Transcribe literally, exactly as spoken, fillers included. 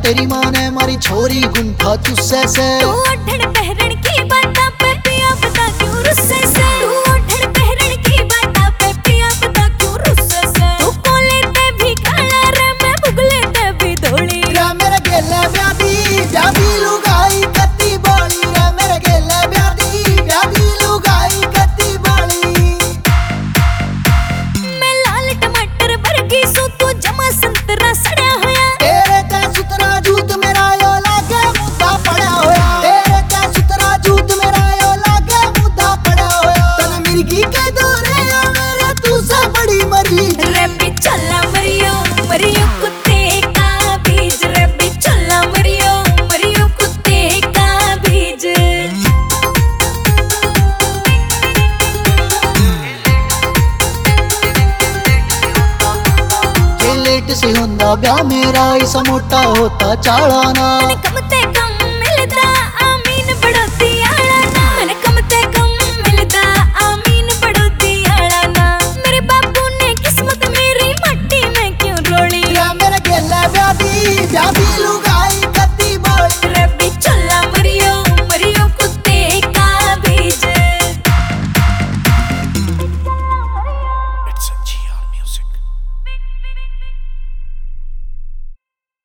तेरी माँ ने मारी छोरी गुंठा चुस्से से। तू ओढ़न पहरन की बाता पे पिया बता क्यों रुस्से से। तू ओढ़न पहरन की बाता पे पिया बता क्यों रुस्से से। तू कोले ते भी काला रे मैं बुगले ते भी धोली रे मेरे गेले ब्यादी ब्यादी लुगाई कत्ती बोली। रे मेरे गेले ब्यादी ब्यादी लुगाई कत्ती बोली। मैं लाल टमाटर वर्गी सू तू जमा संतरा सड़या होया। तेरे ते सुतरा जूत मेरा यो लागे मुद्दा पड़ा होया। तेरे ते सुतरा जूत मेरा यो लागे मुद्दा पड़ा होया। तन मिर्गी के दौरे मेरे तू से बड़ी मरी। रे बिचौला मरियो मरियो कुत्ते का बीज। रे बिचौला मरियो मरियो कुत्ते का बीज। लेट से हुंदा ब्याह मेरा इस मोटा होता चालाना। कम